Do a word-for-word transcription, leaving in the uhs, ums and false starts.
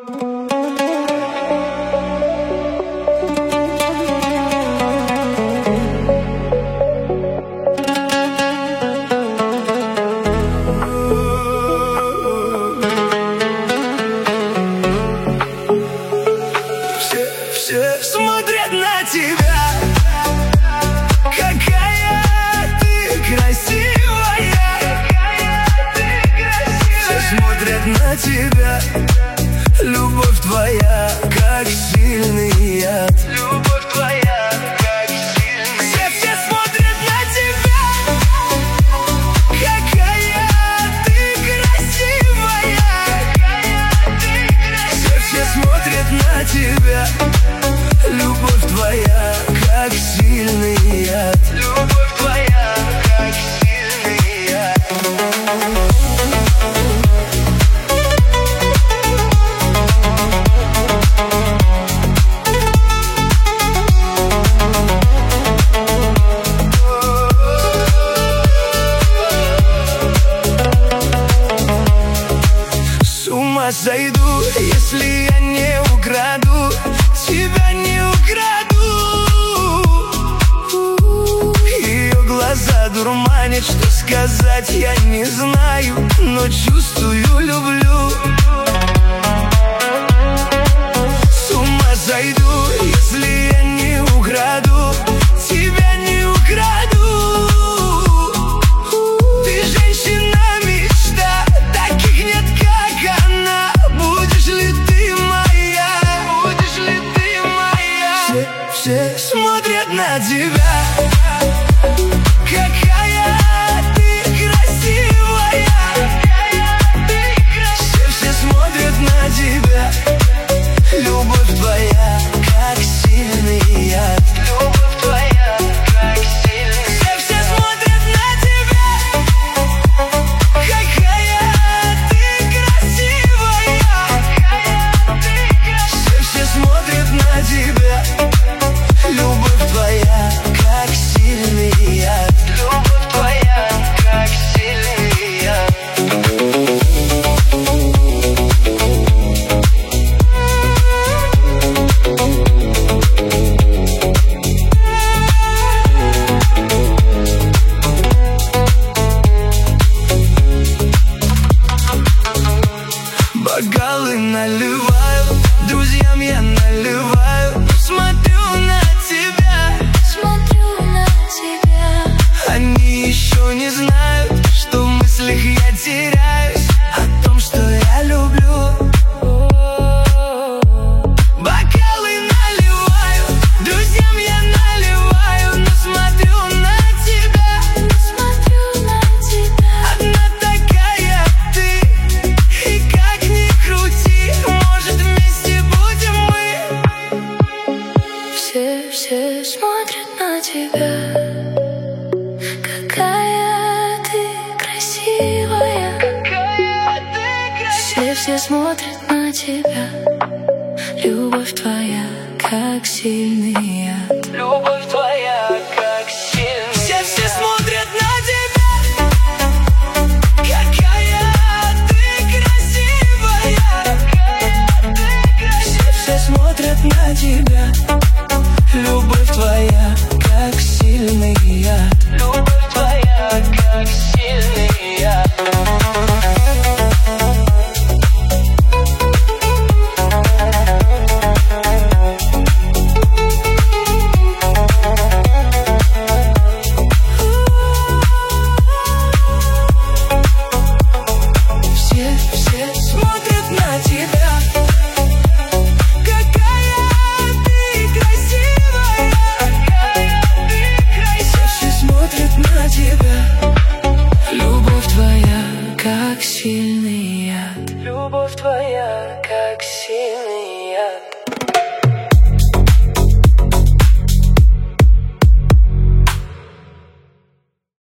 Все смотрят на тебя, какая ты красивая. Все смотрят на тебя, любовь твоя, как сильный яд. Любовь твоя, как сильный яд. Все, все смотрят на тебя, какая ты красивая. Все, все смотрят на тебя, любовь твоя, как сильный яд. Любовь твоя, как сильный яд. С ума сойду, если я не украду, тебя не украду. Ее глаза дурманят, что сказать я не знаю, но чувствую, люблю. С ума сойду, если я не украду, тебя не украду. Ты женщина мечта, таких нет, как она. Будешь ли ты моя? Будешь ли ты моя? Все, все смотрят на тебя, какая ты красивая. Все, все смотрят на тебя, любовь твоя, как сильный яд. Любовь твоя, как сильный яд. Все, все смотрят на тебя, какая ты красивая. Все, все смотрят на тебя, любовь твоя, как сильный яд. Любовь твоя, как сильный яд. Бокалы наливаю, друзьям я наливаю. Смотрю на тебя, Смотрю на тебя, они еще не знают, что в мыслях я теряюсь о том, что я люблю. Бокалы наливаю, друзьям я наливаю, но смотрю на тебя. смотрю на тебя. Одна такая ты, и как ни крути, может вместе будем мы. Все, все смотрят на тебя, какая ты красивая. Все, все смотрят на тебя, любовь твоя, как сильный яд. Любовь твоя, как сильный. Все, все смотрят на тебя, какая ты красивая. Все, все смотрят на тебя, любовь твоя, как сильный яд. Любовь твоя, как сильный яд. Все, все смотрят на тебя, какая ты красивая. Все, все смотрят на тебя, любовь твоя, как сильный яд. Любовь твоя, как сильный яд.